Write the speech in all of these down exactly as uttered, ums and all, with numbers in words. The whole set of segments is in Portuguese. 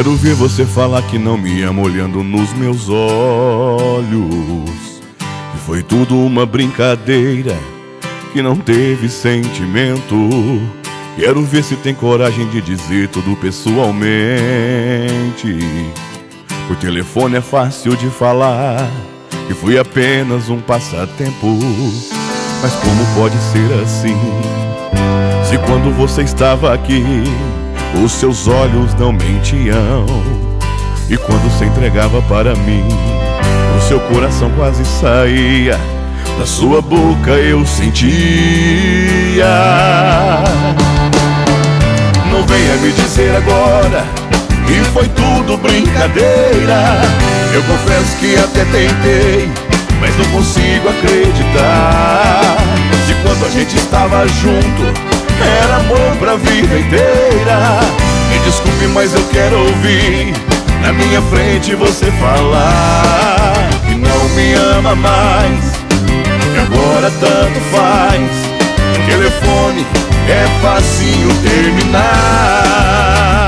Quero ver você falar que não me ama olhando nos meus olhos, que foi tudo uma brincadeira, que não teve sentimento. Quero ver se tem coragem de dizer tudo pessoalmente. Por telefone é fácil de falar que foi apenas um passatempo, mas como pode ser assim, se quando você estava aqui os seus olhos não mentiam, e quando se entregava para mim o seu coração quase saía, da sua boca eu sentia. Não venha me dizer agora que foi tudo brincadeira. Eu confesso que até tentei, mas não consigo acreditar. Se quando a gente estava junto era amor pra vida inteira. Me desculpe, mas eu quero ouvir na minha frente você falar que não me ama mais, que agora tanto faz. Telefone é facinho terminar.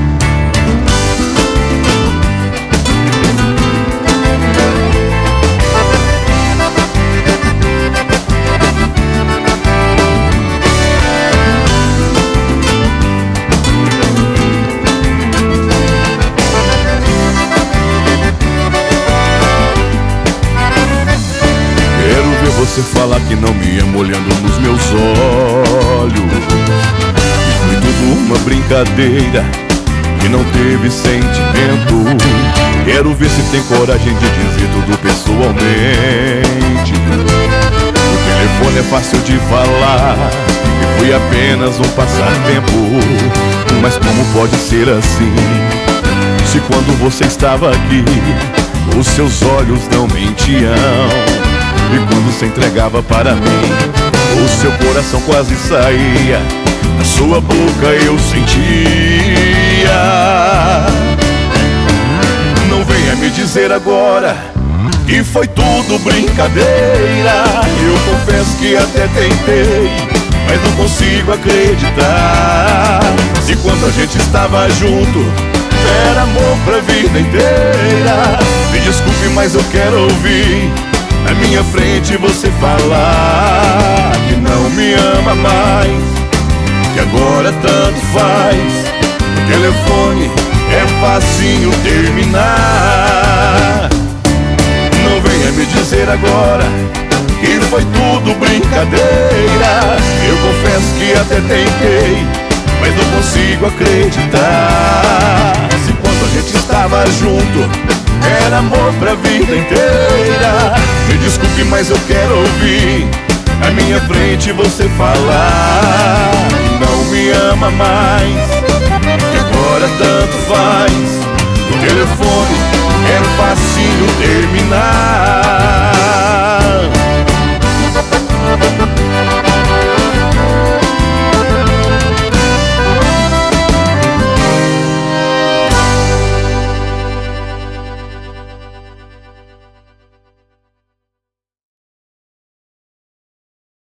Você fala que não me ama olhando nos meus olhos, que foi tudo uma brincadeira, que não teve sentimento. Quero ver se tem coragem de dizer tudo pessoalmente. O telefone é fácil de falar que foi apenas um passatempo, mas como pode ser assim, se quando você estava aqui os seus olhos não mentiam, e quando se entregava para mim o seu coração quase saía, na sua boca eu sentia. Não venha me dizer agora que foi tudo brincadeira. Eu confesso que até tentei, mas não consigo acreditar. Se quando a gente estava junto era amor pra vida inteira. Me desculpe, mas eu quero ouvir na minha frente você falar que não me ama mais, que agora tanto faz. O telefone é facinho terminar. Não venha me dizer agora que foi tudo brincadeira. Eu confesso que até tentei, mas não consigo acreditar. Se quando a gente estava junto era amor pra vida inteira. Me desculpe, mas eu quero ouvir na minha frente você falar que não me ama mais, que agora tanto faz. O telefone é facinho terminar.